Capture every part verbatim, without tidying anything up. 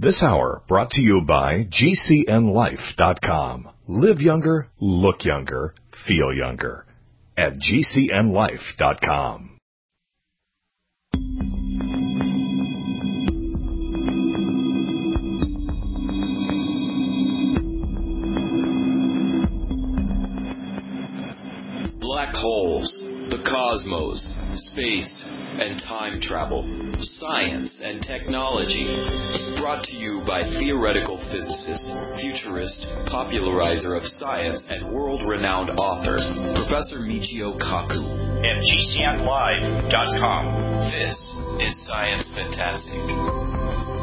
This hour brought to you by G C N life dot com. Live younger, look younger, feel younger at G C N life dot com. Black holes, the cosmos, space, and time travel, science and technology. Brought to you by theoretical physicist, futurist, popularizer of science, and world-renowned author, Professor Michio Kaku. At G C N live dot com. This is Science Fantastic.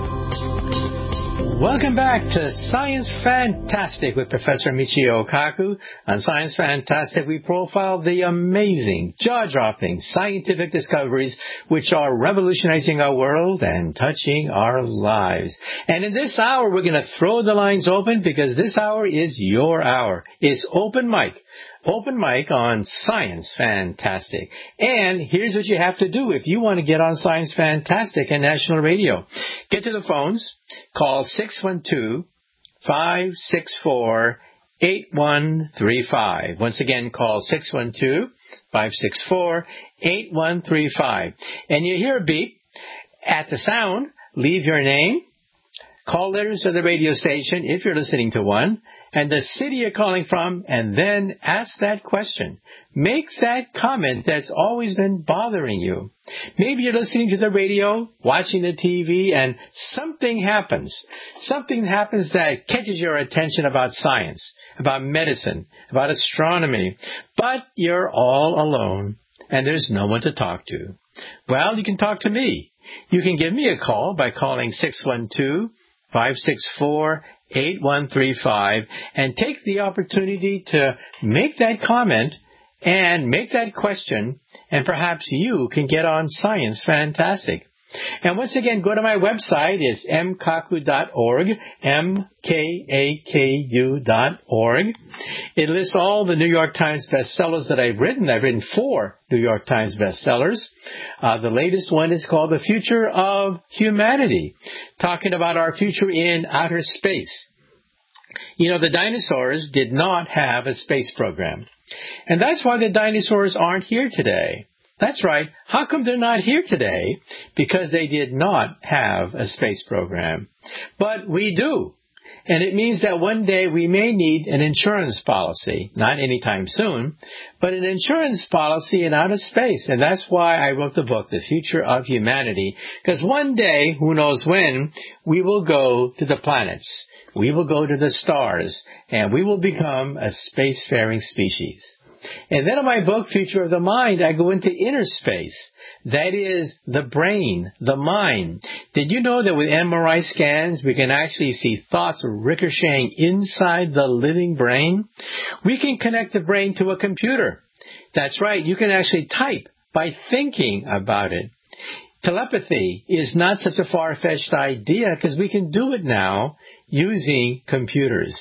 Welcome back to Science Fantastic with Professor Michio Kaku. On Science Fantastic, we profile the amazing, jaw-dropping scientific discoveries which are revolutionizing our world and touching our lives. And in this hour, we're going to throw the lines open because this hour is your hour. It's open mic. Open mic on Science Fantastic. And here's what you have to do if you want to get on Science Fantastic and National Radio. Get to the phones. Call six one two, five six four, eight one three five. Once again, call six one two, five six four, eight one three five. And you hear a beep. At the sound, leave your name, call letters of the radio station if you're listening to one, and the city you're calling from, and then ask that question. Make that comment that's always been bothering you. Maybe you're listening to the radio, watching the T V, and something happens. Something happens that catches your attention about science, about medicine, about astronomy, but you're all alone, and there's no one to talk to. Well, you can talk to me. You can give me a call by calling six one two, five six four, eight one three five and take the opportunity to make that comment and make that question, and perhaps you can get on Science Fantastic. And once again, go to my website. It's m kaku dot org, M K A K U dot org. It lists all the New York Times bestsellers that I've written. I've written four New York Times bestsellers. Uh, the latest one is called The Future of Humanity, talking about our future in outer space. You know, the dinosaurs did not have a space program. And that's why the dinosaurs aren't here today. That's right. How come they're not here today? Because they did not have a space program. But we do. And it means that one day we may need an insurance policy. Not anytime soon, but an insurance policy in outer space. And that's why I wrote the book, The Future of Humanity. Because one day, who knows when, we will go to the planets. We will go to the stars. And we will become a spacefaring species. And then in my book, Future of the Mind, I go into inner space. That is the brain, the mind. Did you know that with M R I scans, we can actually see thoughts ricocheting inside the living brain? We can connect the brain to a computer. That's right. You can actually type by thinking about it. Telepathy is not such a far-fetched idea because we can do it now using computers.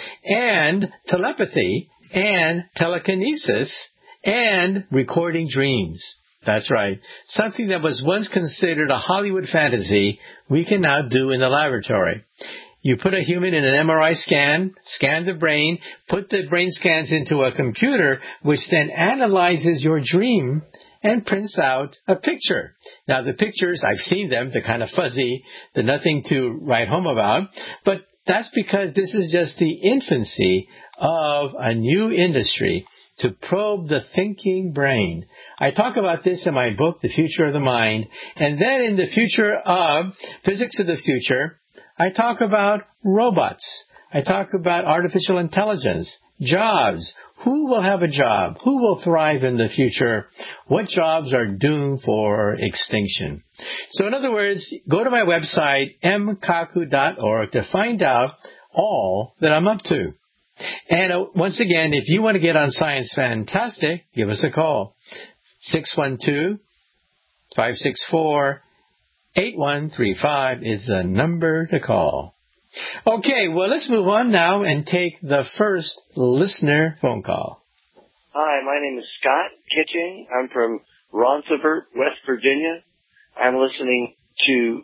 And telepathy and telekinesis and recording dreams. That's right. Something that was once considered a Hollywood fantasy, we can now do in the laboratory. You put a human in an M R I scan, scan the brain, put the brain scans into a computer, which then analyzes your dream and prints out a picture. Now, the pictures, I've seen them. They're kind of fuzzy. They're nothing to write home about. But that's because this is just the infancy of a new industry to probe the thinking brain. I talk about this in my book, The Future of the Mind. And then in The Future of Physics of the Future, I talk about robots. I talk about artificial intelligence, jobs. Who will have a job? Who will thrive in the future? What jobs are doomed for extinction? So in other words, go to my website, m kaku dot org, to find out all that I'm up to. And uh, once again, if you want to get on Science Fantastic, give us a call. six one two, five six four, eight one three five is the number to call. Okay, well, let's move on now and take the first listener phone call. Hi, my name is Scott Kitching. I'm from Roncevert, West Virginia. I'm listening to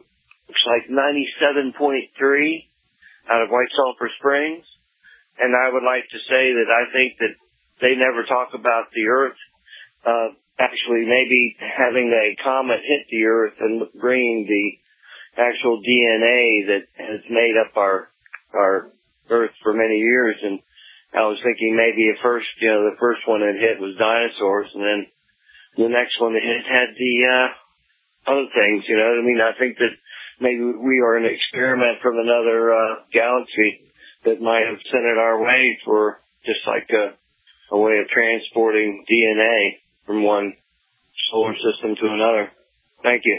looks like ninety-seven point three out of White Sulphur Springs. And I would like to say that I think that they never talk about the Earth, uh, actually maybe having a comet hit the Earth and bringing the actual D N A that has made up our, our Earth for many years. And I was thinking maybe at first, you know, the first one that hit was dinosaurs, and then the next one that hit had the, uh, other things, you know what I mean? I think that maybe we are an experiment from another, uh, galaxy that might have sent it our way for just like a, a way of transporting D N A from one solar system to another. Thank you.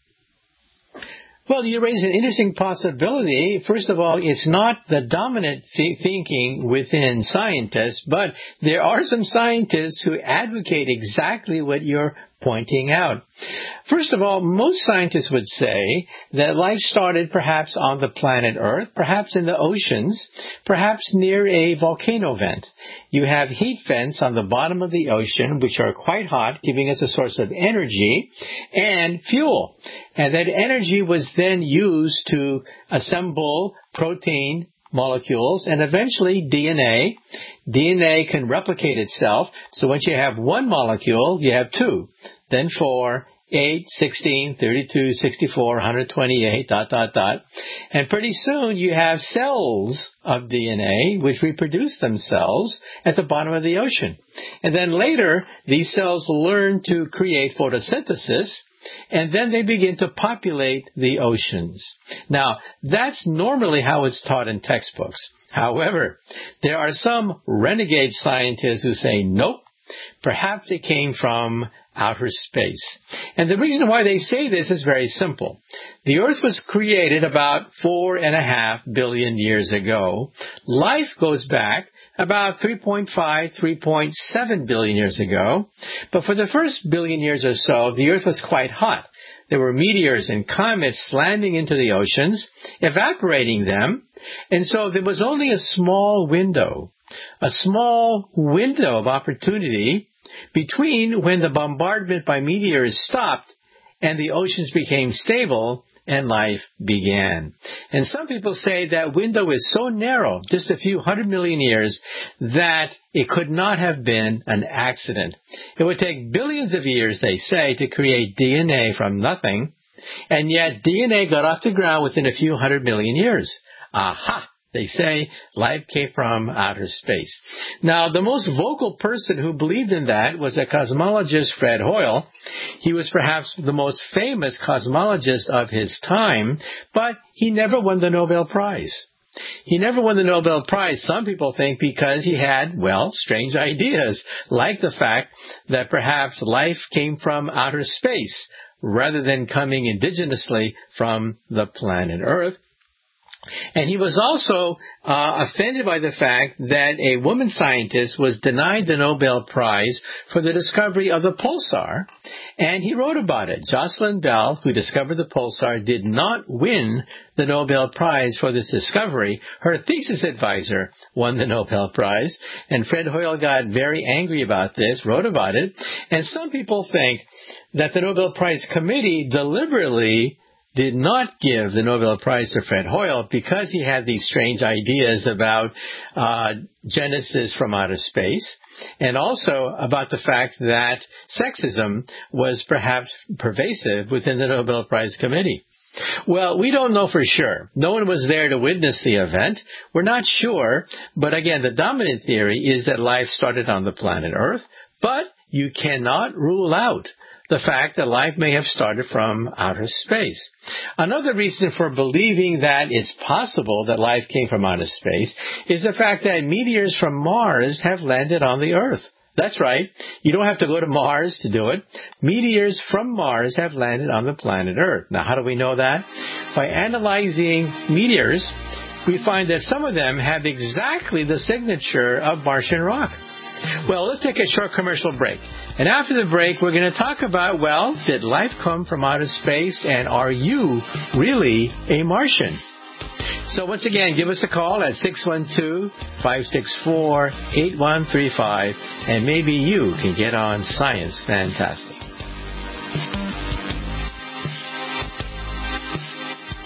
Well, you raise an interesting possibility. First of all, it's not the dominant th- thinking within scientists, but there are some scientists who advocate exactly what you're pointing out. First of all, most scientists would say that life started perhaps on the planet Earth, perhaps in the oceans, perhaps near a volcano vent. You have heat vents on the bottom of the ocean, which are quite hot, giving us a source of energy and fuel. And that energy was then used to assemble protein molecules and eventually D N A. D N A can replicate itself. So once you have one molecule, you have two, then four, eight, sixteen, thirty-two, sixty-four, one hundred twenty-eight, dot, dot, dot. And pretty soon you have cells of D N A which reproduce themselves at the bottom of the ocean. And then later, these cells learn to create photosynthesis, and then they begin to populate the oceans. Now, that's normally how it's taught in textbooks. However, there are some renegade scientists who say, nope, perhaps it came from outer space. And the reason why they say this is very simple. The Earth was created about four and a half billion years ago. Life goes back about three point five, three point seven billion years ago. But for the first billion years or so, the Earth was quite hot. There were meteors and comets slamming into the oceans, evaporating them. And so there was only a small window, a small window of opportunity between when the bombardment by meteors stopped and the oceans became stable and life began. And some people say that window is so narrow, just a few hundred million years, that it could not have been an accident. It would take billions of years, they say, to create D N A from nothing, and yet D N A got off the ground within a few hundred million years. Aha! They say life came from outer space. Now, the most vocal person who believed in that was a cosmologist, Fred Hoyle. He was perhaps the most famous cosmologist of his time, but he never won the Nobel Prize. He never won the Nobel Prize, some people think, because he had, well, strange ideas, like the fact that perhaps life came from outer space rather than coming indigenously from the planet Earth. And he was also uh, offended by the fact that a woman scientist was denied the Nobel Prize for the discovery of the pulsar, and he wrote about it. Jocelyn Bell, who discovered the pulsar, did not win the Nobel Prize for this discovery. Her thesis advisor won the Nobel Prize, and Fred Hoyle got very angry about this, wrote about it, and some people think that the Nobel Prize Committee deliberately did not give the Nobel Prize to Fred Hoyle because he had these strange ideas about uh, Genesis from outer space, and also about the fact that sexism was perhaps pervasive within the Nobel Prize Committee. Well, we don't know for sure. No one was there to witness the event. We're not sure, but again, the dominant theory is that life started on the planet Earth, but you cannot rule out the fact that life may have started from outer space. Another reason for believing that it's possible that life came from outer space is the fact that meteors from Mars have landed on the Earth. That's right. You don't have to go to Mars to do it. Meteors from Mars have landed on the planet Earth. Now, how do we know that? By analyzing meteors, we find that some of them have exactly the signature of Martian rock. Well, let's take a short commercial break. And after the break, we're going to talk about, well, did life come from outer space, and are you really a Martian? So once again, give us a call at six one two, five six four, eight one three five, and maybe you can get on Science Fantastic.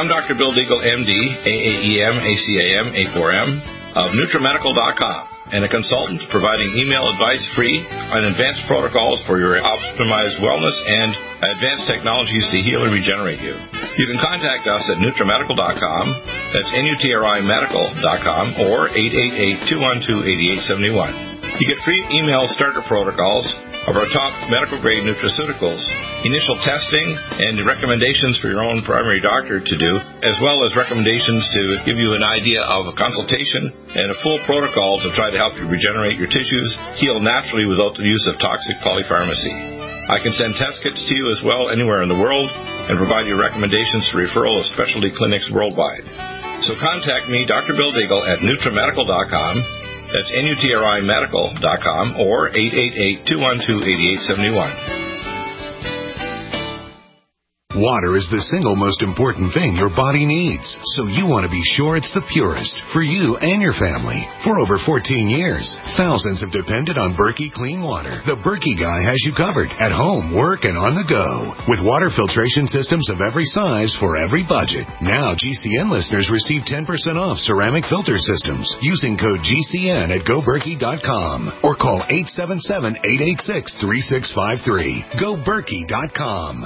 I'm Doctor Bill Deagle, M D, A A E M, A C A M, A four M, of NutriMedical dot com, and a consultant providing email advice free on advanced protocols for your optimized wellness and advanced technologies to heal and regenerate you. You can contact us at NutriMedical dot com, that's N U T R I Medical dot com, or eight eight eight, two one two, eight eight seven one. You get free email starter protocols of our top medical-grade nutraceuticals, initial testing, and recommendations for your own primary doctor to do, as well as recommendations to give you an idea of a consultation and a full protocol to try to help you regenerate your tissues, heal naturally without the use of toxic polypharmacy. I can send test kits to you as well anywhere in the world and provide you recommendations for referral of specialty clinics worldwide. So contact me, Doctor Bill Deagle, at NutriMedical dot com. That's N U T R I Medical dot com, or eight eight eight, two one two, eight eight seven one. Water is the single most important thing your body needs, so you want to be sure it's the purest for you and your family. For over fourteen years, thousands have depended on Berkey Clean Water. The Berkey guy has you covered at home, work, and on the go. With water filtration systems of every size for every budget. Now G C N listeners receive ten percent off ceramic filter systems using code G C N at go berkey dot com or call eight seven seven, eight eight six, three six five three. go berkey dot com.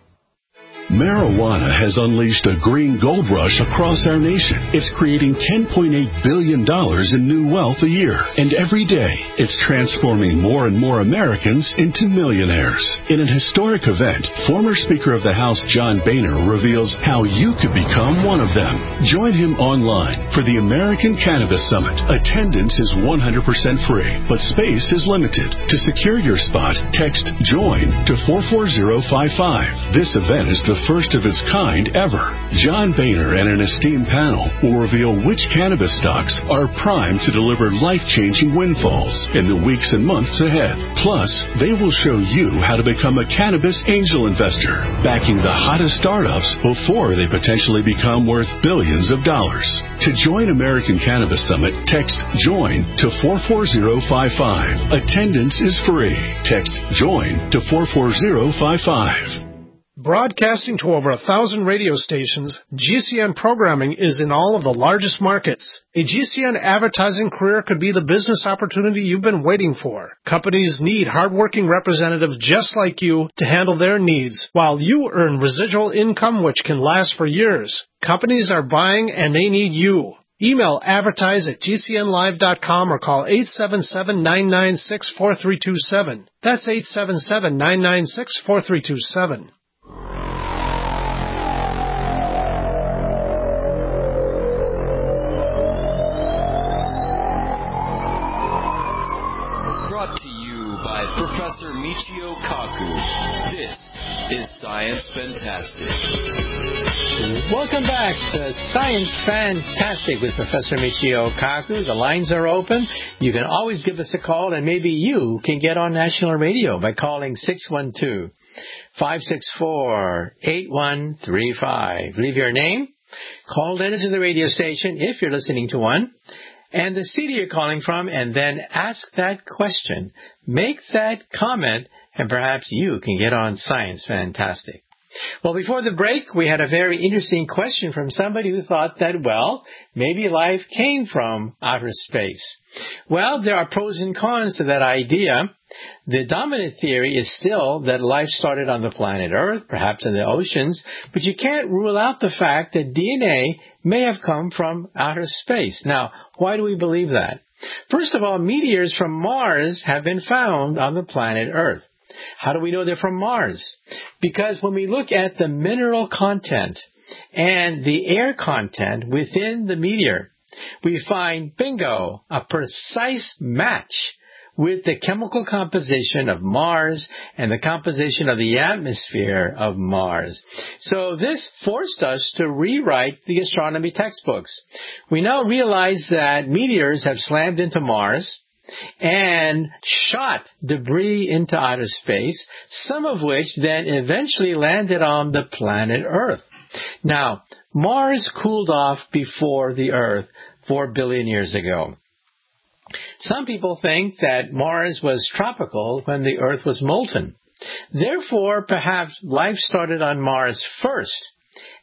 Marijuana has unleashed a green gold rush across our nation. It's creating ten point eight billion dollars in new wealth a year. And every day, it's transforming more and more Americans into millionaires. In an historic event, former Speaker of the House John Boehner reveals how you could become one of them. Join him online for the American Cannabis Summit. Attendance is one hundred percent free, but space is limited. To secure your spot, text JOIN to four four zero five five. This event is the first of its kind ever. John Boehner and an esteemed panel will reveal which cannabis stocks are primed to deliver life-changing windfalls in the weeks and months ahead. Plus, they will show you how to become a cannabis angel investor, backing the hottest startups before they potentially become worth billions of dollars. To join American Cannabis Summit, text JOIN to four four zero five five. Attendance is free. Text JOIN to four four zero five five. Broadcasting to over a thousand radio stations, G C N programming is in all of the largest markets. A G C N advertising career could be the business opportunity you've been waiting for. Companies need hardworking representatives just like you to handle their needs, while you earn residual income which can last for years. Companies are buying and they need you. Email advertise at G C N live dot com or call eight seven seven, nine nine six, four three two seven. That's eight seven seven, nine nine six, four three two seven. Professor Michio Kaku. This is Science Fantastic. Welcome back to Science Fantastic with Professor Michio Kaku. The lines are open. You can always give us a call, and maybe you can get on national radio by calling six one two, five six four, eight one three five. Leave your name, call letters to the radio station if you're listening to one, and the city you're calling from, and then ask that question. Make that comment, and perhaps you can get on Science Fantastic. Well, before the break, we had a very interesting question from somebody who thought that, well, maybe life came from outer space. Well, there are pros and cons to that idea. The dominant theory is still that life started on the planet Earth, perhaps in the oceans, but you can't rule out the fact that D N A may have come from outer space. Now, why do we believe that? First of all, meteors from Mars have been found on the planet Earth. How do we know they're from Mars? Because when we look at the mineral content and the air content within the meteor, we find, bingo, a precise match with the chemical composition of Mars and the composition of the atmosphere of Mars. So this forced us to rewrite the astronomy textbooks. We now realize that meteors have slammed into Mars and shot debris into outer space, some of which then eventually landed on the planet Earth. Now, Mars cooled off before the Earth four billion years ago. Some people think that Mars was tropical when the Earth was molten. Therefore, perhaps life started on Mars first,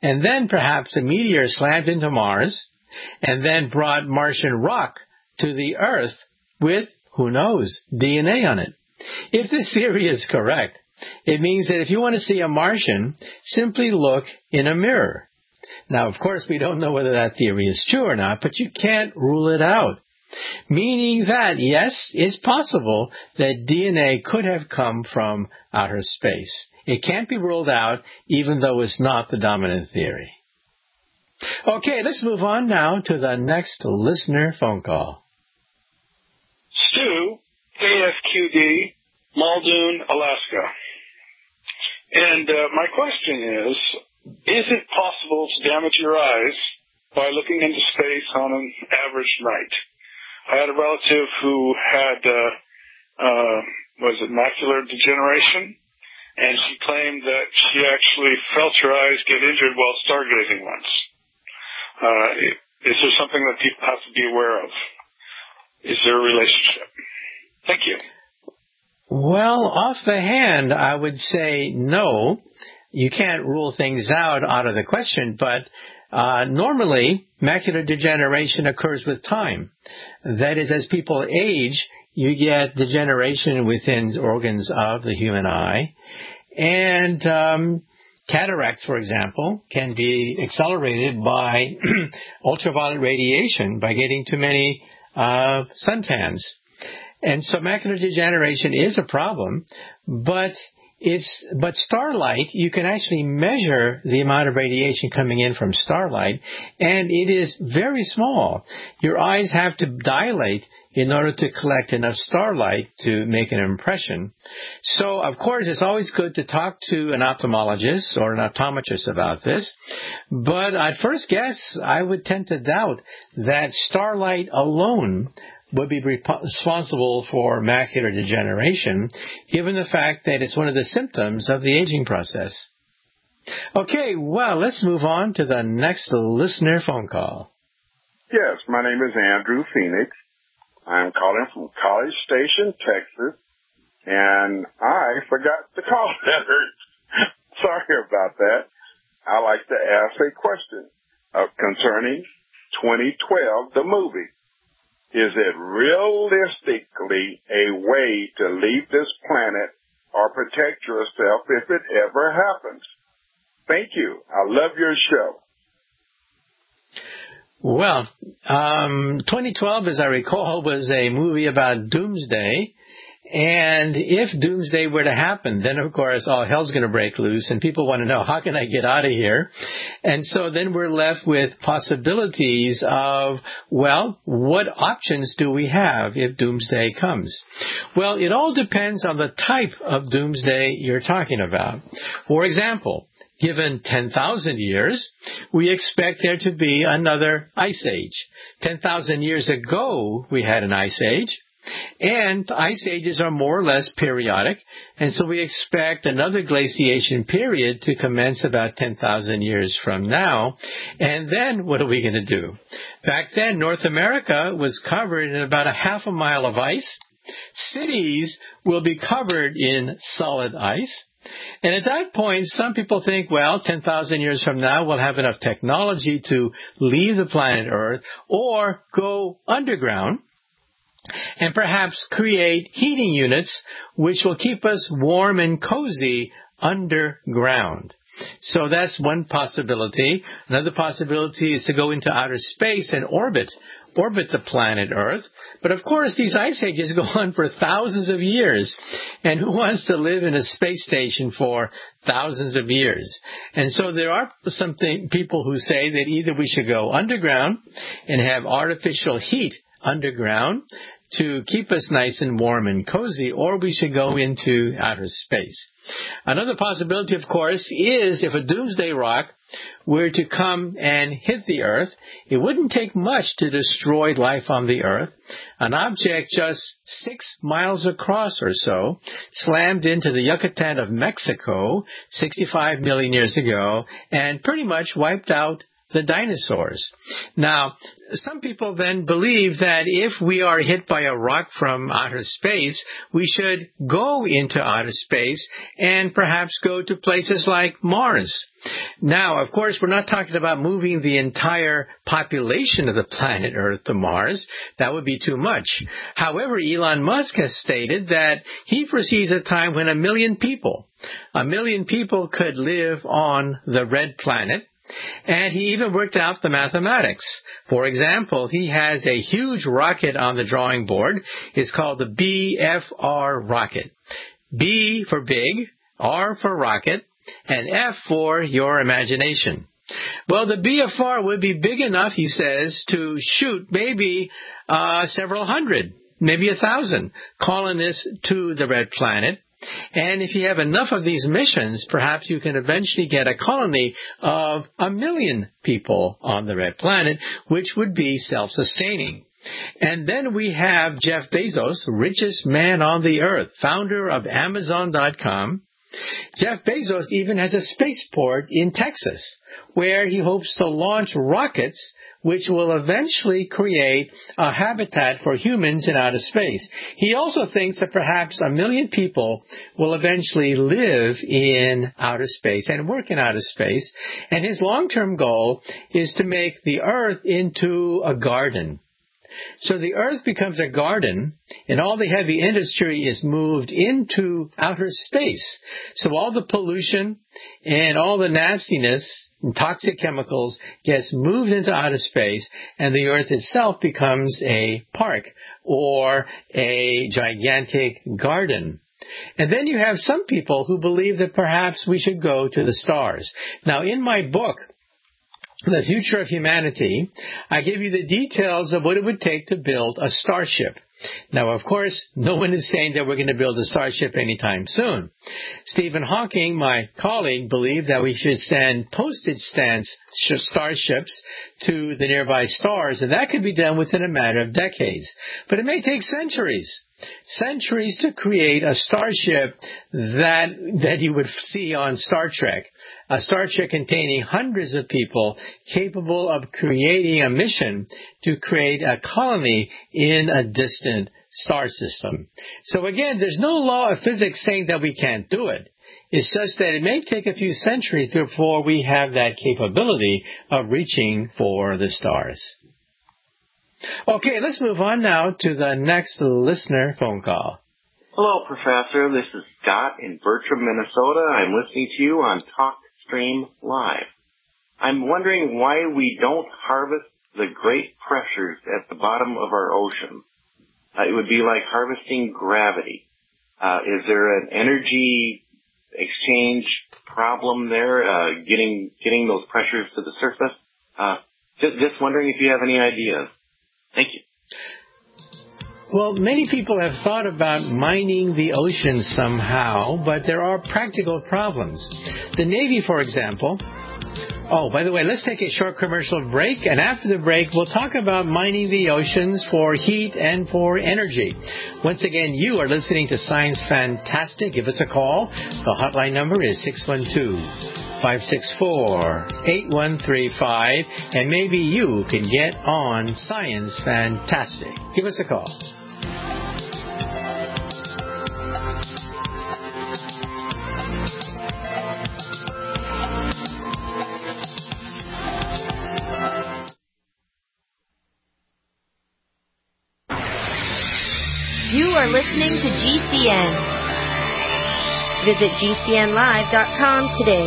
and then perhaps a meteor slammed into Mars, and then brought Martian rock to the Earth with, who knows, D N A on it. If this theory is correct, it means that if you want to see a Martian, simply look in a mirror. Now, of course, we don't know whether that theory is true or not, but you can't rule it out. Meaning that, yes, it's possible that D N A could have come from outer space. It can't be ruled out, even though it's not the dominant theory. Okay, let's move on now to the next listener phone call. Stu, A F Q D, Muldoon, Alaska. And uh, my question is, is it possible to damage your eyes by looking into space on an average night? I had a relative who had, uh, uh, was it macular degeneration? And she claimed that she actually felt her eyes get injured while stargazing once. Uh, is there something that people have to be aware of? Is there a relationship? Thank you. Well, off the hand, I would say no. You can't rule things out out of the question, but uh, normally macular degeneration occurs with time. That is, as people age, you get degeneration within organs of the human eye. And um, cataracts, for example, can be accelerated by ultraviolet radiation, by getting too many uh, suntans. And so macular degeneration is a problem, but it's but starlight, you can actually measure the amount of radiation coming in from starlight, and it is very small. Your eyes have to dilate in order to collect enough starlight to make an impression. So, of course, it's always good to talk to an ophthalmologist or an optometrist about this, but at first guess, I would tend to doubt that starlight alone would be responsible for macular degeneration, given the fact that it's one of the symptoms of the aging process. Okay, well, let's move on to the next listener phone call. Yes, my name is Andrew Phoenix. I'm calling from College Station, Texas, and I forgot to call letters. Sorry about that. I'd like to ask a question uh, concerning twenty twelve, the movie. Is it realistically a way to leave this planet or protect yourself if it ever happens? Thank you. I love your show. Well, um, twenty twelve, as I recall, was a movie about doomsday. And if doomsday were to happen, then, of course, all hell's going to break loose, and people want to know, how can I get out of here? And so then we're left with possibilities of, well, what options do we have if doomsday comes? Well, it all depends on the type of doomsday you're talking about. For example, given ten thousand years, we expect there to be another ice age. ten thousand years ago, we had an ice age. And ice ages are more or less periodic, and so we expect another glaciation period to commence about ten thousand years from now. And then what are we going to do? Back then, North America was covered in about a half a mile of ice. Cities will be covered in solid ice. And at that point, some people think, well, ten thousand years from now, we'll have enough technology to leave the planet Earth or go underground, and perhaps create heating units which will keep us warm and cozy underground. So that's one possibility. Another possibility is to go into outer space and orbit, orbit the planet Earth. But of course, these ice ages go on for thousands of years. And who wants to live in a space station for thousands of years? And so there are some th- people who say that either we should go underground and have artificial heat underground to keep us nice and warm and cozy, or we should go into outer space. Another possibility, of course, is if a doomsday rock were to come and hit the Earth, it wouldn't take much to destroy life on the Earth. An object just six miles across or so slammed into the Yucatan of Mexico sixty-five million years ago and pretty much wiped out the dinosaurs. Now, some people then believe that if we are hit by a rock from outer space, we should go into outer space and perhaps go to places like Mars. Now, of course, we're not talking about moving the entire population of the planet Earth to Mars. That would be too much. However, Elon Musk has stated that he foresees a time when a million people, a million people could live on the red planet. And he even worked out the mathematics. For example, he has a huge rocket on the drawing board. It's called the B F R rocket. B for big, R for rocket, and F for your imagination. Well, the B F R would be big enough, he says, to shoot maybe uh, several hundred, maybe a thousand colonists to the red planet. And if you have enough of these missions, perhaps you can eventually get a colony of a million people on the red planet, which would be self-sustaining. And then we have Jeff Bezos, richest man on the earth, founder of Amazon dot com. Jeff Bezos even has a spaceport in Texas, where he hopes to launch rockets which will eventually create a habitat for humans in outer space. He also thinks that perhaps a million people will eventually live in outer space and work in outer space. And his long-term goal is to make the Earth into a garden. So the Earth becomes a garden, and all the heavy industry is moved into outer space. So all the pollution and all the nastiness and toxic chemicals gets moved into outer space, and the Earth itself becomes a park or a gigantic garden. And then you have some people who believe that perhaps we should go to the stars. Now, in my book, The Future of Humanity, I give you the details of what it would take to build a starship. Now, of course, no one is saying that we're going to build a starship anytime soon. Stephen Hawking, my colleague, believed that we should send postage stamp starships to the nearby stars, and that could be done within a matter of decades. But it may take centuries. Centuries to create a starship that that you would see on Star Trek. A Star Trek containing hundreds of people capable of creating a mission to create a colony in a distant star system. So again, there's no law of physics saying that we can't do it. It's just that it may take a few centuries before we have that capability of reaching for the stars. Okay, let's move on now to the next listener phone call. Hello, Professor. This is Scott in Bertram, Minnesota. I'm listening to you on TalkStream Live. I'm wondering why we don't harvest the great pressures at the bottom of our ocean. Uh, it would be like harvesting gravity. Uh, is there an energy exchange problem there, uh, getting getting those pressures to the surface? Uh, just, just wondering if you have any ideas. Thank you. Well, many people have thought about mining the ocean somehow, but there are practical problems. The Navy, for example. Oh, by the way, let's take a short commercial break, and after the break, we'll talk about mining the oceans for heat and for energy. Once again, you are listening to Science Fantastic. Give us a call. The hotline number is six one two, five six four, eight one three five, and maybe you can get on Science Fantastic. Give us a call. You are listening to G C N. Visit G C N live dot com today.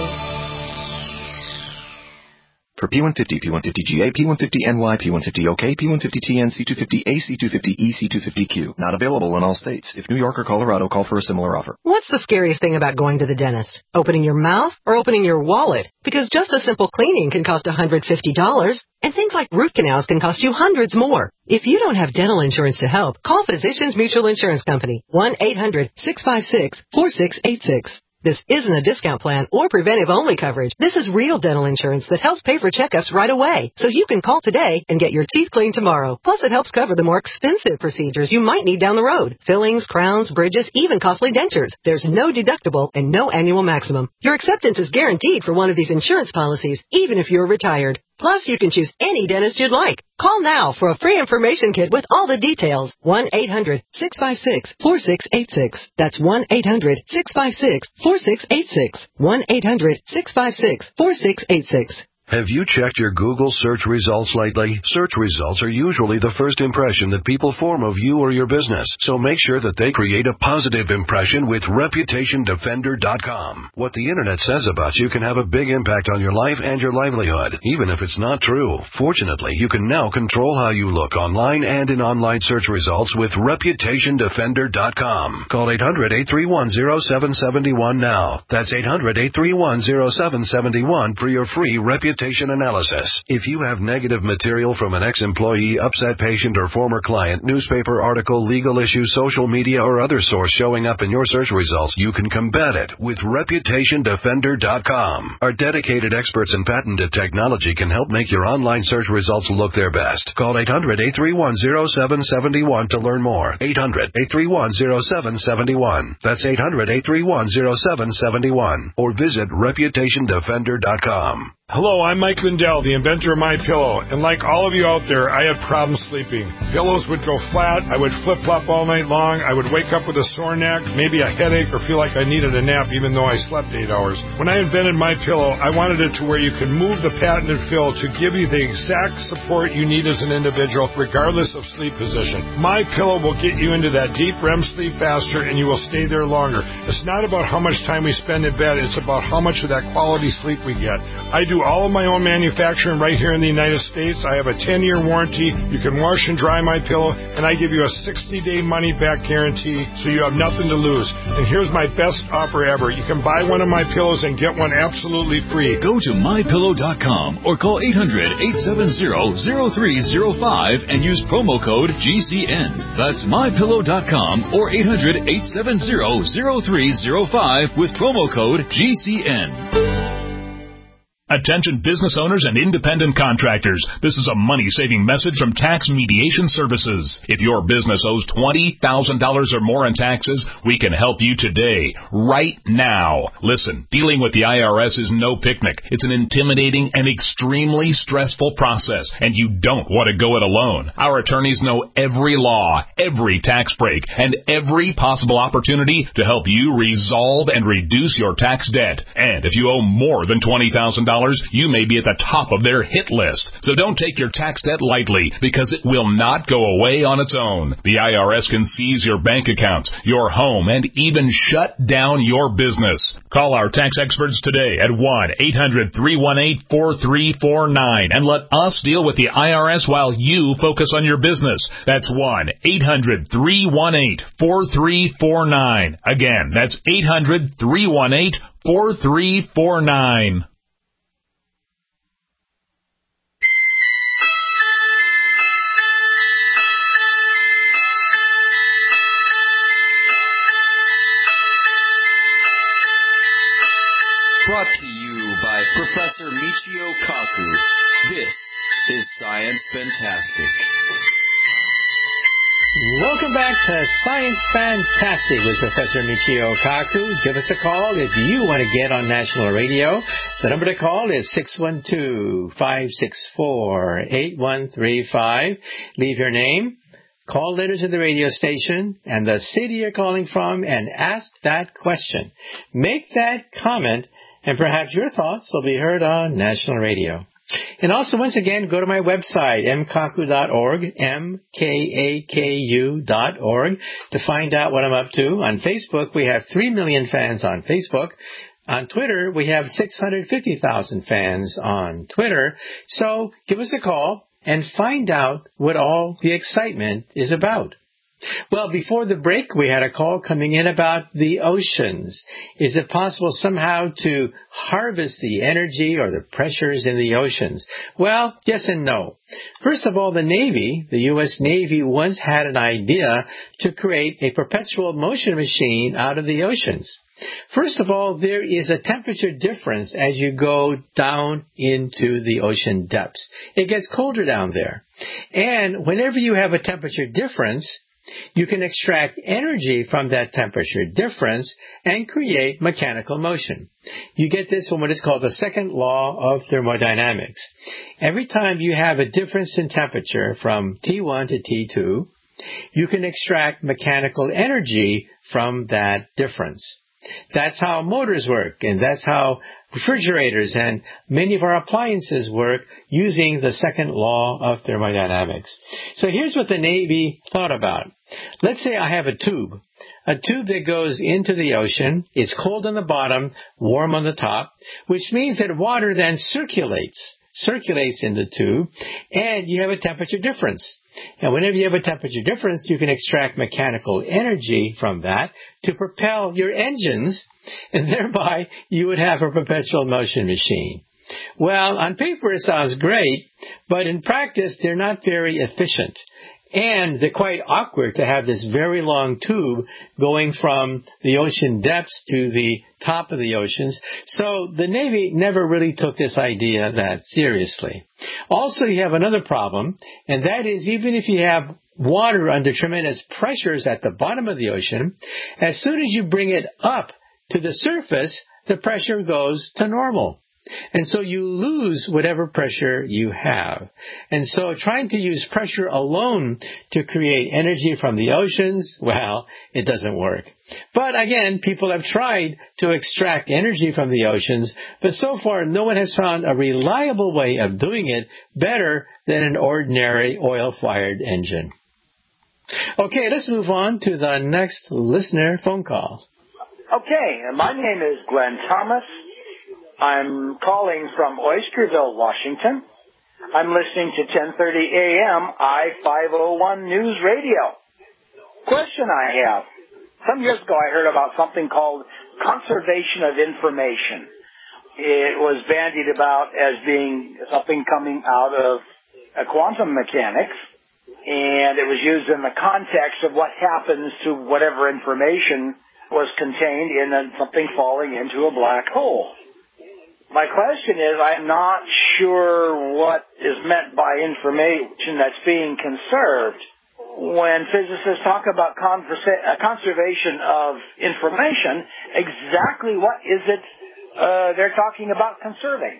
For P one fifty, P one fifty G A, P one fifty N Y, P one fifty OK, P one fifty T N, C two fifty A, C two fifty E, C two fifty Q. Not available in all states. If New York or Colorado, call for a similar offer. What's the scariest thing about going to the dentist? Opening your mouth or opening your wallet? Because just a simple cleaning can cost one hundred fifty dollars, and things like root canals can cost you hundreds more. If you don't have dental insurance to help, call Physicians Mutual Insurance Company, one eight hundred, six five six, four six eight six. This isn't a discount plan or preventive-only coverage. This is real dental insurance that helps pay for checkups right away, so you can call today and get your teeth cleaned tomorrow. Plus, it helps cover the more expensive procedures you might need down the road. Fillings, crowns, bridges, even costly dentures. There's no deductible and no annual maximum. Your acceptance is guaranteed for one of these insurance policies, even if you're retired. Plus, you can choose any dentist you'd like. Call now for a free information kit with all the details. one eight hundred six five six four six eight six. That's one eight hundred six five six four six eight six. one eight hundred six five six four six eight six. Have you checked your Google search results lately? Search results are usually the first impression that people form of you or your business, so make sure that they create a positive impression with Reputation Defender dot com. What the Internet says about you can have a big impact on your life and your livelihood, even if it's not true. Fortunately, you can now control how you look online and in online search results with Reputation Defender dot com. Call eight hundred eight three one zero seven seven one now. That's eight hundred eight three one zero seven seven one for your free Reputation analysis. If you have negative material from an ex-employee, upset patient, or former client, newspaper article, legal issue, social media, or other source showing up in your search results, you can combat it with Reputation Defender dot com. Our dedicated experts in patented technology can help make your online search results look their best. Call eight hundred eight three one zero seven seven one to learn more. eight hundred eight three one zero seven seven one. That's eight hundred eight three one zero seven seven one. Or visit Reputation Defender dot com. Hello, I'm Mike Lindell, the inventor of MyPillow, and like all of you out there, I had problems sleeping. Pillows would go flat, I would flip-flop all night long, I would wake up with a sore neck, maybe a headache, or feel like I needed a nap even though I slept eight hours. When I invented MyPillow, I wanted it to where you could move the patented fill to give you the exact support you need as an individual, regardless of sleep position. MyPillow will get you into that deep R E M sleep faster, and you will stay there longer. It's not about how much time we spend in bed, it's about how much of that quality sleep we get. I do all of my own manufacturing right here in the United States. I have a ten-year warranty. You can wash and dry my pillow, and I give you a sixty-day money-back guarantee, so you have nothing to lose. And here's my best offer ever. You can buy one of my pillows and get one absolutely free. Go to my pillow dot com or call eight hundred eight seven zero zero three zero five and use promo code G C N. That's my pillow dot com or eight hundred eight seven zero zero three zero five with promo code G C N. Attention business owners and independent contractors. This is a money-saving message from Tax Mediation Services. If your business owes twenty thousand dollars or more in taxes, we can help you today, right now. Listen, dealing with the I R S is no picnic. It's an intimidating and extremely stressful process, and you don't want to go it alone. Our attorneys know every law, every tax break, and every possible opportunity to help you resolve and reduce your tax debt. And if you owe more than twenty thousand dollars, you may be at the top of their hit list. So don't take your tax debt lightly, because it will not go away on its own. The I R S can seize your bank accounts, your home, and even shut down your business. Call our tax experts today at one eight hundred three one eight four three four nine and let us deal with the I R S while you focus on your business. That's one eight hundred three one eight four three four nine. Again, that's eight hundred three one eight four three four nine. Brought to you by Professor Michio Kaku. This is Science Fantastic. Welcome back to Science Fantastic with Professor Michio Kaku. Give us a call if you want to get on national radio. The number to call is six one two, five six four, eight one three five. Leave your name, call letter to the radio station, and the city you're calling from, and ask that question. Make that comment, and perhaps your thoughts will be heard on national radio. And also, once again, go to my website, m kaku dot org, M K A K U dot org, to find out what I'm up to. On Facebook, we have three million fans on Facebook. On Twitter, we have six hundred fifty thousand fans on Twitter. So give us a call and find out what all the excitement is about. Well, before the break, we had a call coming in about the oceans. Is it possible somehow to harvest the energy or the pressures in the oceans? Well, yes and no. First of all, the Navy, the U S Navy, once had an idea to create a perpetual motion machine out of the oceans. First of all, there is a temperature difference as you go down into the ocean depths. It gets colder down there. And whenever you have a temperature difference, you can extract energy from that temperature difference and create mechanical motion. You get this from what is called the second law of thermodynamics. Every time you have a difference in temperature from T one to T two, you can extract mechanical energy from that difference. That's how motors work, and that's how refrigerators and many of our appliances work using the second law of thermodynamics. So here's what the Navy thought about. Let's say I have a tube, a tube that goes into the ocean. It's cold on the bottom, warm on the top, which means that water then circulates, circulates in the tube, and you have a temperature difference. And whenever you have a temperature difference, you can extract mechanical energy from that to propel your engines, and thereby you would have a perpetual motion machine. Well, on paper it sounds great, but in practice they're not very efficient. And they're quite awkward to have this very long tube going from the ocean depths to the top of the oceans. So the Navy never really took this idea that seriously. Also, you have another problem, and that is even if you have water under tremendous pressures at the bottom of the ocean, as soon as you bring it up to the surface, the pressure goes to normal. And so you lose whatever pressure you have. And so trying to use pressure alone to create energy from the oceans, well, it doesn't work. But again, people have tried to extract energy from the oceans, but so far no one has found a reliable way of doing it better than an ordinary oil-fired engine. Okay, let's move on to the next listener phone call. Okay, my name is Glenn Thomas. I'm calling from Oysterville, Washington. I'm listening to ten thirty a.m. I five oh one News Radio. Question I have. Some years ago I heard about something called conservation of information. It was bandied about as being something coming out of uh, quantum mechanics, and it was used in the context of what happens to whatever information was contained in something falling into a black hole. My question is, I'm not sure what is meant by information that's being conserved. When physicists talk about conversa- uh, conservation of information, exactly what is it uh, they're talking about conserving?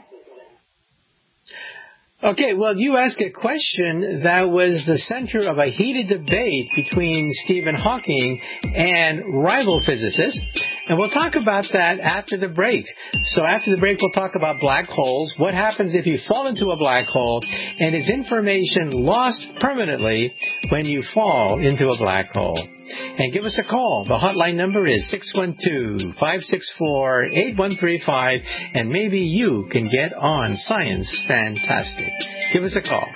Okay, well, you asked a question that was the center of a heated debate between Stephen Hawking and rival physicists, and we'll talk about that after the break. So after the break, we'll talk about black holes, what happens if you fall into a black hole, and is information lost permanently when you fall into a black hole? And give us a call. The hotline number is six one two, five six four, eight one three five, and maybe you can get on Science Fantastic. Give us a call.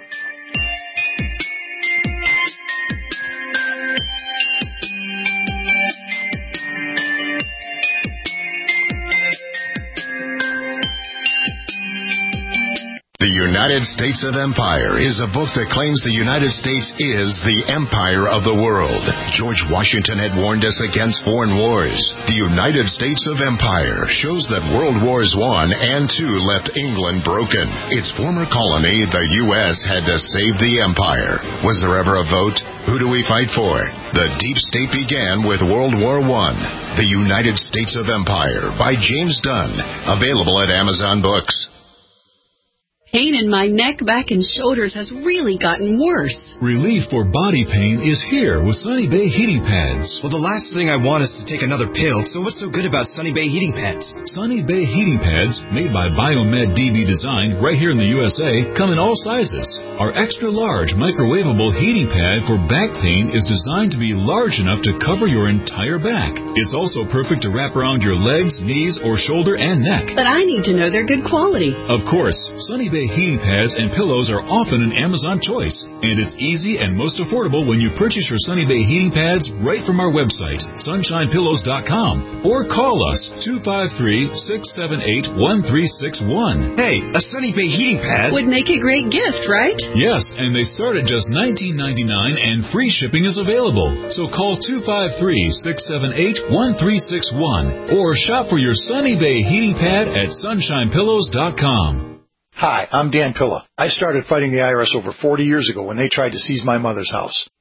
The United States of Empire is a book that claims the United States is the empire of the world. George Washington had warned us against foreign wars. The United States of Empire shows that World Wars One and Two left England broken. Its former colony, the U S, had to save the empire. Was there ever a vote? Who do we fight for? The Deep State began with World War One. The United States of Empire by James Dunn. Available at Amazon Books. Pain in my neck, back, and shoulders has really gotten worse. Relief for body pain is here with Sunny Bay Heating Pads. Well, the last thing I want is to take another pill, so what's so good about Sunny Bay Heating Pads? Sunny Bay Heating Pads, made by Biomed D B Design right here in the U S A, come in all sizes. Our extra-large microwavable heating pad for back pain is designed to be large enough to cover your entire back. It's also perfect to wrap around your legs, knees, or shoulder and neck. But I need to know they're good quality. Of course, Sunny Bay heating pads and pillows are often an Amazon choice, and it's easy and most affordable when you purchase your Sunny Bay heating pads right from our website, sunshine pillows dot com, or call us two five three, six seven eight, one three six one. Hey, a Sunny Bay heating pad would make a great gift, right? Yes, and they start at just nineteen ninety-nine and free shipping is available. So call two five three, six seven eight, one three six one or shop for your Sunny Bay heating pad at sunshine pillows dot com. Hi, I'm Dan Pilla. I started fighting the I R S over forty years ago when they tried to seize my mother's house.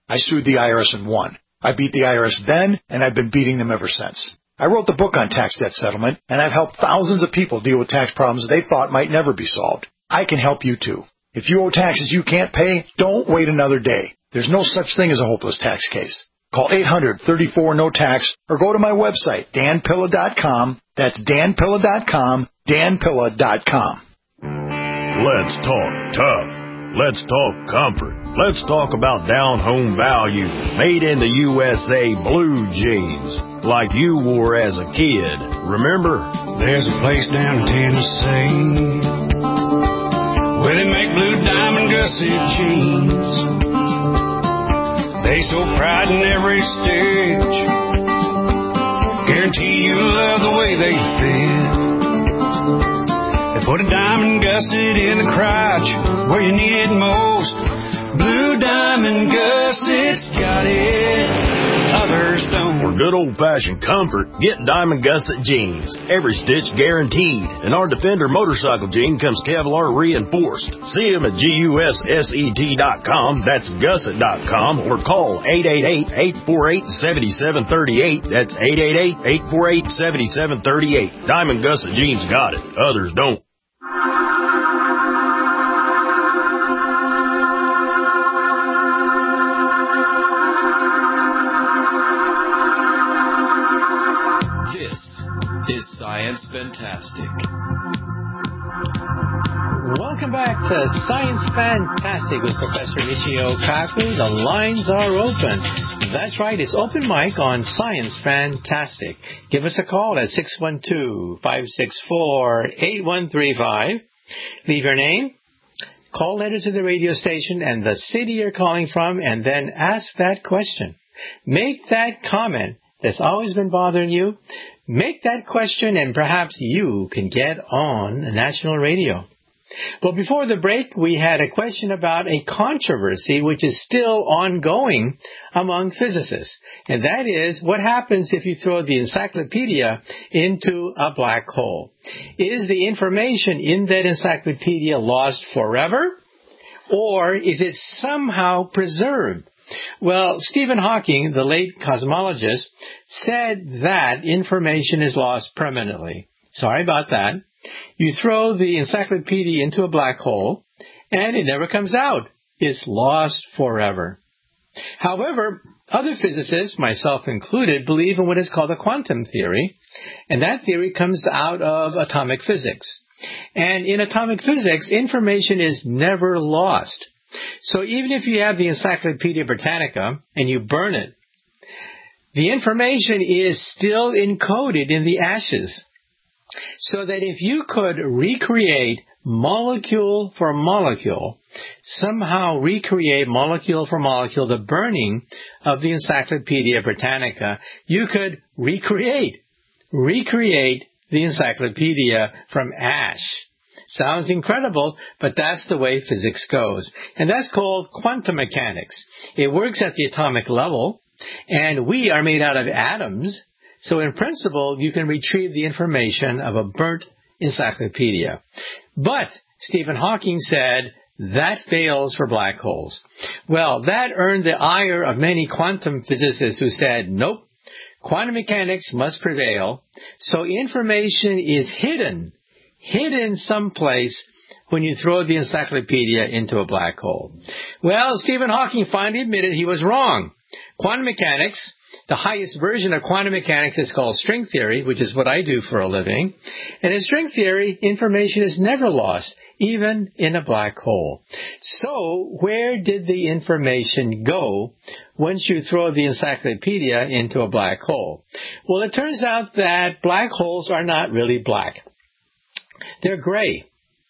I sued the I R S and won. I beat the I R S then, and I've been beating them ever since. I wrote the book on tax debt settlement, and I've helped thousands of people deal with tax problems they thought might never be solved. I can help you too. If you owe taxes you can't pay, don't wait another day. There's no such thing as a hopeless tax case. Call eight hundred, thirty-four, no tax or go to my website, dan pilla dot com. That's dan pilla dot com, dan pilla dot com. Let's talk tough. Let's talk comfort. Let's talk about down-home value, made in the U S A blue jeans, like you wore as a kid. Remember? There's a place down in Tennessee where they make blue diamond gusset jeans. They show pride in every stitch, guarantee you love the way they fit. They put a diamond gusset in the crotch where you need it most. Blue Diamond Gussets got it, others don't. For good old-fashioned comfort, get Diamond Gusset jeans. Every stitch guaranteed. And our Defender motorcycle jean comes Kevlar reinforced. See them at gusset dot com, that's gusset dot com, or call eight eight eight, eight four eight, seven seven three eight. That's eight eight eight, eight four eight, seven seven three eight. Diamond Gusset jeans got it, others don't. Science Fantastic. Welcome back to Science Fantastic with Professor Michio Kaku. The lines are open. That's right, it's open mic on Science Fantastic. Give us a call at six one two, five six four, eight one three five. Leave your name, call letter to the radio station, and the city you're calling from, and then ask that question. Make that comment that's always been bothering you. Make that question, and perhaps you can get on national radio. Well, before the break, we had a question about a controversy which is still ongoing among physicists. And that is, what happens if you throw the encyclopedia into a black hole? Is the information in that encyclopedia lost forever? Or is it somehow preserved? Well, Stephen Hawking, the late cosmologist, said that information is lost permanently. Sorry about that. You throw the encyclopedia into a black hole, and it never comes out. It's lost forever. However, other physicists, myself included, believe in what is called the quantum theory, and that theory comes out of atomic physics. And in atomic physics, information is never lost. So even if you have the Encyclopedia Britannica and you burn it, the information is still encoded in the ashes. So that if you could recreate molecule for molecule, somehow recreate molecule for molecule the burning of the Encyclopedia Britannica, you could recreate, recreate the encyclopedia from ash. Sounds incredible, but that's the way physics goes. And that's called quantum mechanics. It works at the atomic level, and we are made out of atoms. So in principle, you can retrieve the information of a burnt encyclopedia. But Stephen Hawking said that fails for black holes. Well, that earned the ire of many quantum physicists who said, nope, quantum mechanics must prevail. So information is hidden, hidden someplace when you throw the encyclopedia into a black hole. Well, Stephen Hawking finally admitted he was wrong. Quantum mechanics, the highest version of quantum mechanics, is called string theory, which is what I do for a living. And in string theory, information is never lost, even in a black hole. So where did the information go once you throw the encyclopedia into a black hole? Well, it turns out that black holes are not really black. They're gray.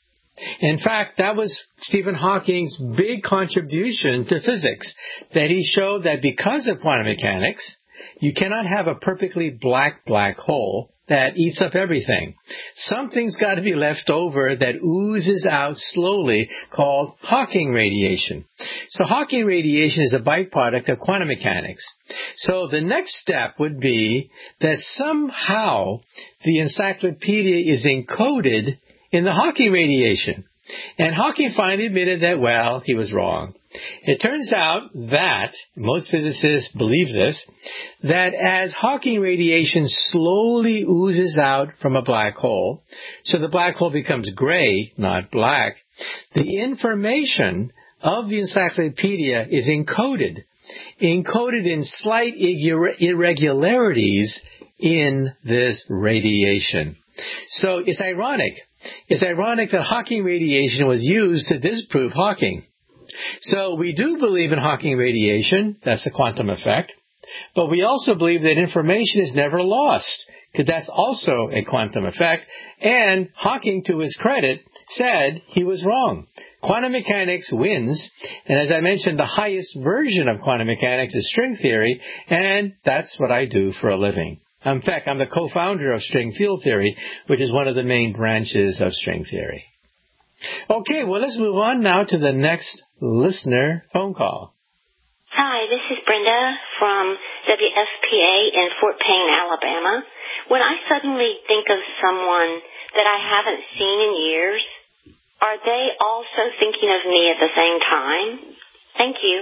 In fact, that was Stephen Hawking's big contribution to physics, that he showed that because of quantum mechanics, you cannot have a perfectly black black hole that eats up everything. Something's got to be left over that oozes out slowly, called Hawking radiation. So Hawking radiation is a byproduct of quantum mechanics. So the next step would be that somehow the encyclopedia is encoded in the Hawking radiation. And Hawking finally admitted that, well, he was wrong. It turns out that, most physicists believe this, that as Hawking radiation slowly oozes out from a black hole, so the black hole becomes gray, not black, the information of the encyclopedia is encoded, encoded in slight irregularities in this radiation. So it's ironic. It's ironic that Hawking radiation was used to disprove Hawking. So we do believe in Hawking radiation, that's the quantum effect, but we also believe that information is never lost, because that's also a quantum effect, and Hawking, to his credit, said he was wrong. Quantum mechanics wins, and as I mentioned, the highest version of quantum mechanics is string theory, and that's what I do for a living. In fact, I'm the co-founder of string field theory, which is one of the main branches of string theory. Okay, well, let's move on now to the next listener phone call. Hi, this is Brenda from W S P A in Fort Payne, Alabama. When I suddenly think of someone that I haven't seen in years, are they also thinking of me at the same time? Thank you.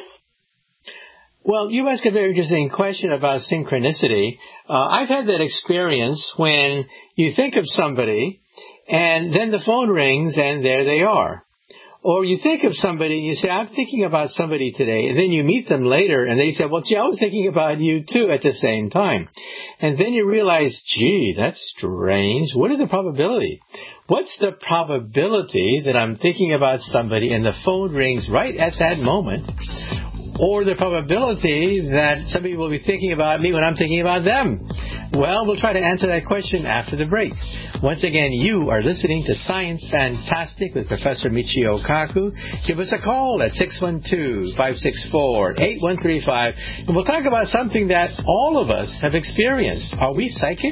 Well, you ask a very interesting question about synchronicity. Uh, I've had that experience when you think of somebody and then the phone rings and there they are. Or you think of somebody and you say, I'm thinking about somebody today. And then you meet them later and they say, well, gee, I was thinking about you too at the same time. And then you realize, gee, that's strange. What are the probability? What's the probability that I'm thinking about somebody and the phone rings right at that moment? Or the probability that somebody will be thinking about me when I'm thinking about them? Well, we'll try to answer that question after the break. Once again, you are listening to Science Fantastic with Professor Michio Kaku. Give us a call at six one two, five six four, eight one three five, and we'll talk about something that all of us have experienced. Are we psychic?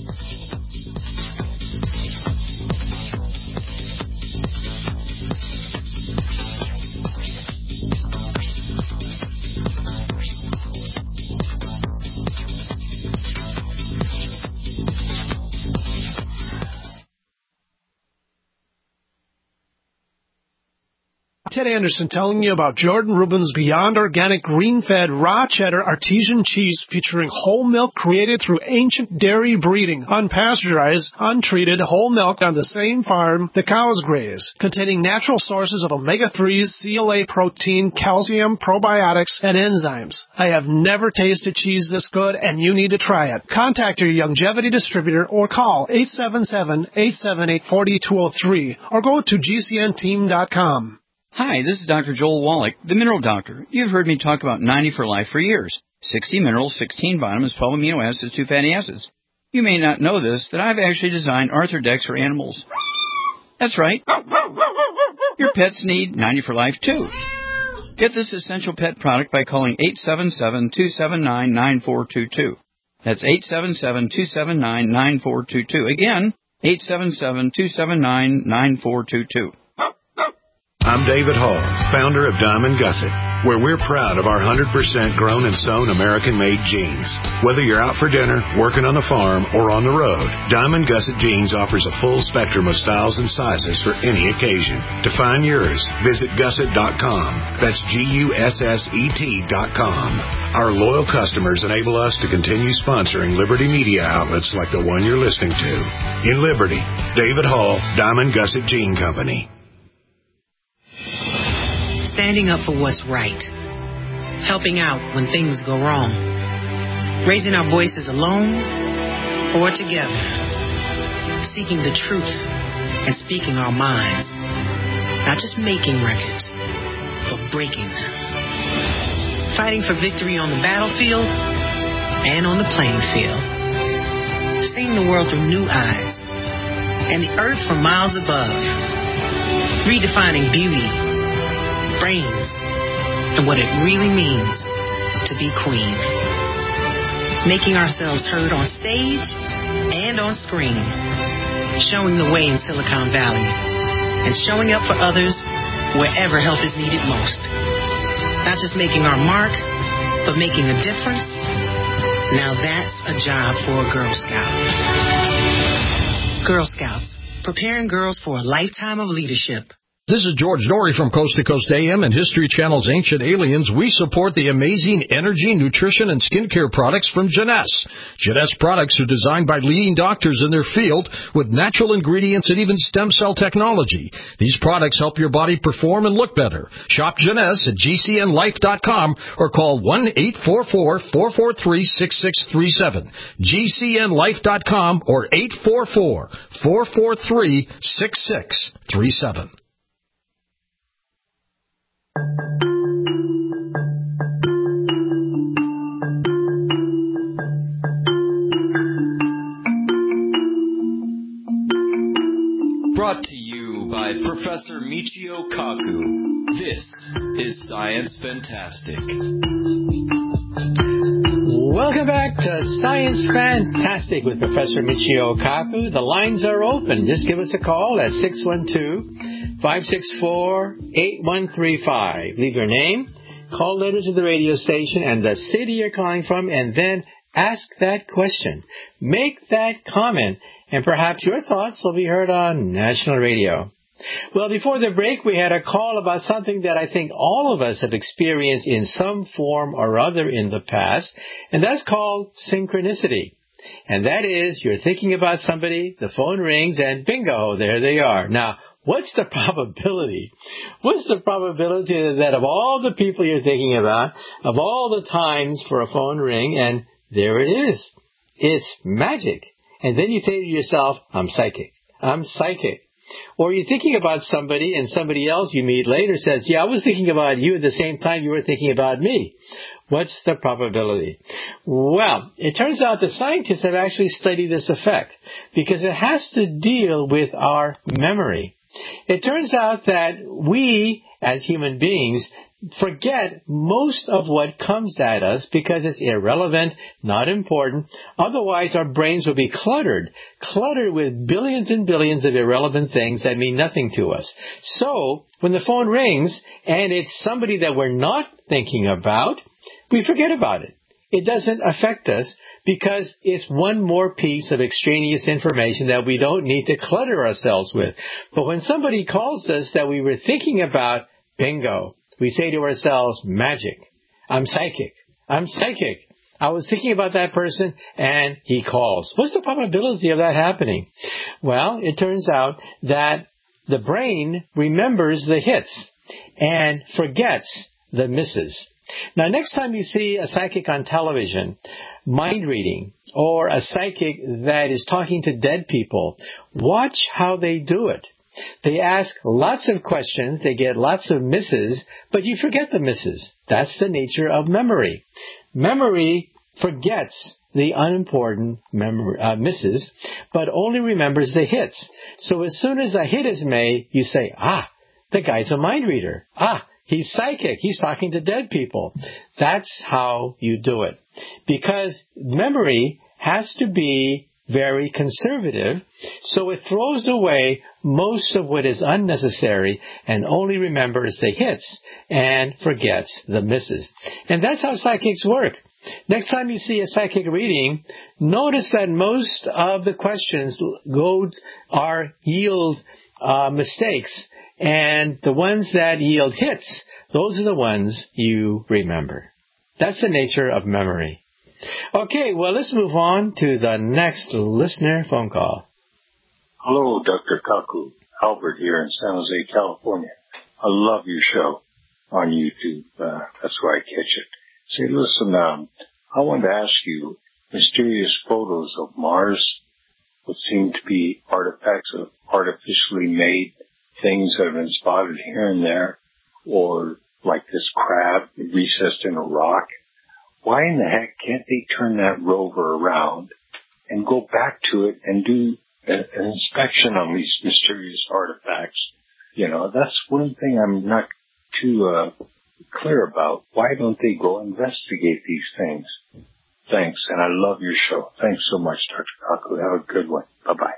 Ted Anderson telling you about Jordan Rubin's Beyond Organic Green-Fed Raw Cheddar Artesian Cheese featuring whole milk created through ancient dairy breeding, unpasteurized, untreated whole milk on the same farm the cows graze, containing natural sources of omega threes, C L A protein, calcium, probiotics, and enzymes. I have never tasted cheese this good, and you need to try it. Contact your Longevity distributor or call eight seven seven, eight seven eight, four two zero three or go to G C N team dot com. Hi, this is Doctor Joel Wallach, the Mineral Doctor. You've heard me talk about ninety for Life for years. sixty minerals, sixteen vitamins, twelve amino acids, two fatty acids. You may not know this, that I've actually designed Arthrodex for animals. That's right. Your pets need ninety for Life, too. Get this essential pet product by calling eight seven seven, two seven nine, nine four two two. That's eight seven seven, two seven nine, nine four two two. Again, eight seven seven, two seven nine, nine four two two. I'm David Hall, founder of Diamond Gusset, where we're proud of our one hundred percent grown and sewn American-made jeans. Whether you're out for dinner, working on the farm, or on the road, Diamond Gusset Jeans offers a full spectrum of styles and sizes for any occasion. To find yours, visit gusset dot com. That's G U S S E T dot com. Our loyal customers enable us to continue sponsoring Liberty media outlets like the one you're listening to. In Liberty, David Hall, Diamond Gusset Jean Company. Standing up for what's right. Helping out when things go wrong. Raising our voices alone or together. Seeking the truth and speaking our minds. Not just making records, but breaking them. Fighting for victory on the battlefield and on the playing field. Seeing the world through new eyes and the earth from miles above. Redefining beauty, brains, and what it really means to be queen. Making ourselves heard on stage and on screen. Showing the way in Silicon Valley. And showing up for others wherever help is needed most. Not just making our mark, but making a difference. Now that's a job for a Girl Scout. Girl Scouts, preparing girls for a lifetime of leadership. This is George Norrie from Coast to Coast A M and History Channel's Ancient Aliens. We support the amazing energy, nutrition, and skincare products from Jeunesse. Jeunesse products are designed by leading doctors in their field with natural ingredients and even stem cell technology. These products help your body perform and look better. Shop Jeunesse at G C N life dot com or call one eight four four, four four three, six six three seven. G C N life dot com or eight four four, four four three, six six three seven. Brought to you by Professor Michio Kaku. This is Science Fantastic. Welcome back to Science Fantastic with Professor Michio Kaku. The lines are open. Just give us a call at six one two, five six four, eight one three five. Leave your name, call letters to the radio station, and the city you're calling from, and then ask that question. Make that comment, and perhaps your thoughts will be heard on national radio. Well, before the break, we had a call about something that I think all of us have experienced in some form or other in the past, and that's called synchronicity. And that is, you're thinking about somebody, the phone rings, and bingo, there they are. Now, what's the probability? What's the probability that of all the people you're thinking about, of all the times for a phone ring, and there it is. It's magic. And then you say to yourself, I'm psychic. I'm psychic. Or you're thinking about somebody and somebody else you meet later says, yeah, I was thinking about you at the same time you were thinking about me. What's the probability? Well, it turns out the scientists have actually studied this effect because it has to deal with our memory. It turns out that we, as human beings, forget most of what comes at us because it's irrelevant, not important. Otherwise, our brains will be cluttered, cluttered with billions and billions of irrelevant things that mean nothing to us. So, when the phone rings and it's somebody that we're not thinking about, we forget about it. It doesn't affect us because it's one more piece of extraneous information that we don't need to clutter ourselves with. But when somebody calls us that we were thinking about, bingo. We say to ourselves, magic. I'm psychic. I'm psychic. I was thinking about that person, and he calls. What's the probability of that happening? Well, it turns out that the brain remembers the hits and forgets the misses. Now, next time you see a psychic on television, mind reading, or a psychic that is talking to dead people, watch how they do it. They ask lots of questions, they get lots of misses, but you forget the misses. That's the nature of memory. Memory forgets the unimportant memory, uh, misses, but only remembers the hits. So as soon as a hit is made, you say, ah, the guy's a mind reader. Ah, he's psychic. He's talking to dead people. That's how you do it. Because memory has to be very conservative, so it throws away most of what is unnecessary and only remembers the hits and forgets the misses. And that's how psychics work. Next time you see a psychic reading, notice that most of the questions go are yield uh, mistakes, and the ones that yield hits, those are the ones you remember. That's the nature of memory. Okay, well, let's move on to the next listener phone call. Hello, Doctor Kaku. Albert here in San Jose, California. I love your show on YouTube. Uh, that's where I catch it. Say, listen, um, I wanted to ask you, mysterious photos of Mars, what seem to be artifacts of artificially made things that have been spotted here and there, or like this crab recessed in a rock. Why in the heck can't they turn that rover around and go back to it and do a, an inspection on these mysterious artifacts? You know, that's one thing I'm not too uh, clear about. Why don't they go investigate these things? Thanks, and I love your show. Thanks so much, Doctor Kaku. Have a good one. Bye-bye.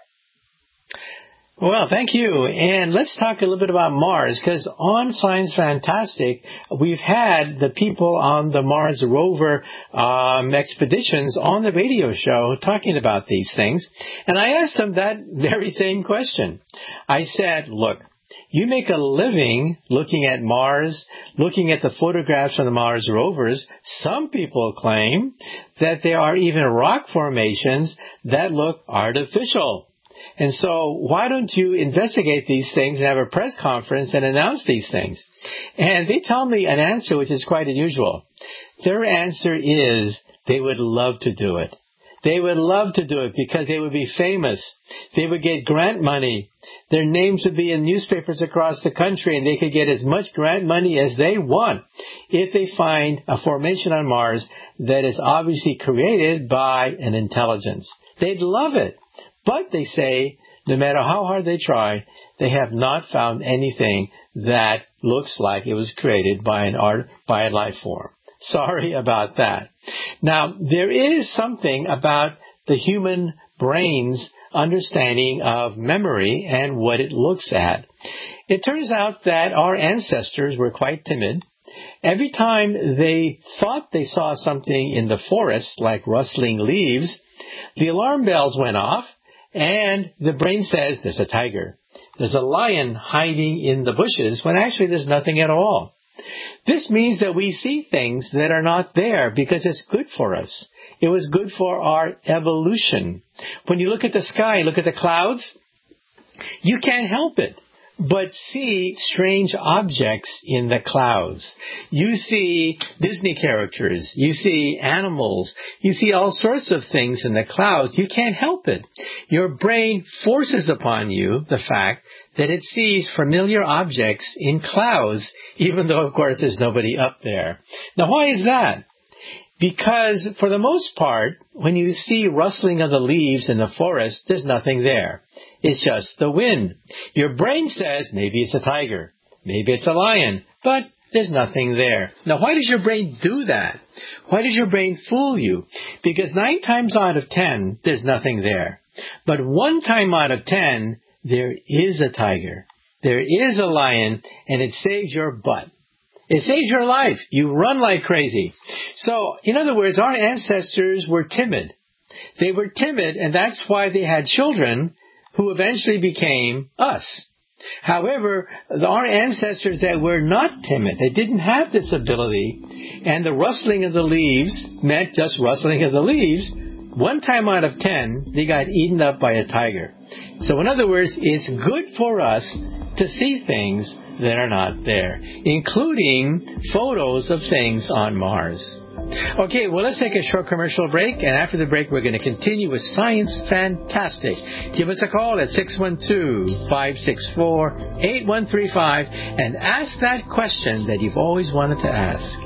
Well, thank you. And let's talk a little bit about Mars, because on Science Fantastic, we've had the people on the Mars rover um, expeditions on the radio show talking about these things. And I asked them that very same question. I said, look, You make a living looking at Mars, looking at the photographs from the Mars rovers. Some people claim that there are even rock formations that look artificial. And so why don't you investigate these things and have a press conference and announce these things? And they tell me an answer which is quite unusual. Their answer is they would love to do it. They would love to do it because they would be famous. They would get grant money. Their names would be in newspapers across the country, and they could get as much grant money as they want if they find a formation on Mars that is obviously created by an intelligence. They'd love it. But they say, no matter how hard they try, they have not found anything that looks like it was created by an art, by a life form. Sorry about that. Now, there is something about the human brain's understanding of memory and what it looks at. It turns out that our ancestors were quite timid. Every time they thought they saw something in the forest, like rustling leaves, the alarm bells went off, and the brain says, there's a tiger. There's a lion hiding in the bushes, when actually there's nothing at all. This means that we see things that are not there because it's good for us. It was good for our evolution. When you look at the sky, look at the clouds, you can't help it but see strange objects in the clouds. You see Disney characters. You see animals. You see all sorts of things in the clouds. You can't help it. Your brain forces upon you the fact that it sees familiar objects in clouds, even though, of course, there's nobody up there. Now, why is that? Because, for the most part, when you see rustling of the leaves in the forest, there's nothing there. It's just the wind. Your brain says, maybe it's a tiger, maybe it's a lion, but there's nothing there. Now, why does your brain do that? Why does your brain fool you? Because nine times out of ten, there's nothing there. But one time out of ten, there is a tiger. There is a lion, and it saves your butt. It saves your life. You run like crazy. So, in other words, our ancestors were timid. They were timid, and that's why they had children who eventually became us. However, our ancestors that were not timid, they didn't have this ability, and the rustling of the leaves meant just rustling of the leaves. One time out of ten, they got eaten up by a tiger. So, in other words, it's good for us to see things that are not there, including photos of things on Mars. Okay, well, let's take a short commercial break, and after the break, we're going to continue with Science Fantastic. Give us a call at six one two, five six four, eight one three five and ask that question that you've always wanted to ask.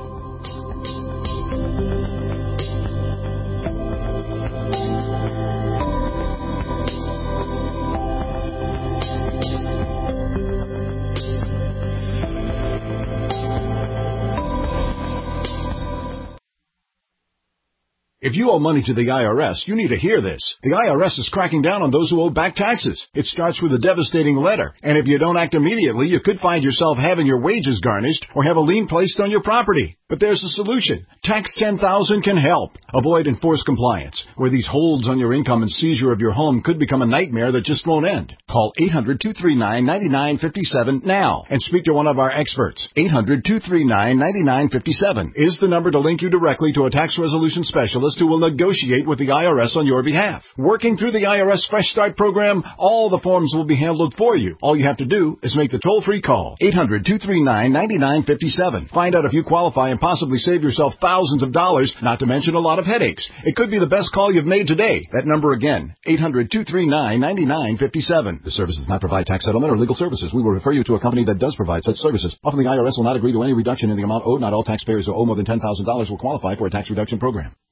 If you owe money to the I R S, you need to hear this. The I R S is cracking down on those who owe back taxes. It starts with a devastating letter, and if you don't act immediately, you could find yourself having your wages garnished or have a lien placed on your property. But there's a solution. Tax ten thousand can help. Avoid enforced compliance, where these holds on your income and seizure of your home could become a nightmare that just won't end. Call eight hundred, two three nine, nine nine five seven now and speak to one of our experts. eight hundred, two three nine, nine nine five seven is the number to link you directly to a tax resolution specialist who will negotiate with the I R S on your behalf. Working through the I R S Fresh Start program, all the forms will be handled for you. All you have to do is make the toll-free call. eight hundred, two three nine, nine nine five seven. Find out if you qualify and possibly save yourself thousands of dollars, not to mention a lot of headaches. It could be the best call you've made today. That number again, eight hundred, two three nine, nine nine five seven. The service does not provide tax settlement or legal services. We will refer you to a company that does provide such services. Often the I R S will not agree to any reduction in the amount owed. Not all taxpayers who owe more than ten thousand dollars will qualify for a tax reduction program.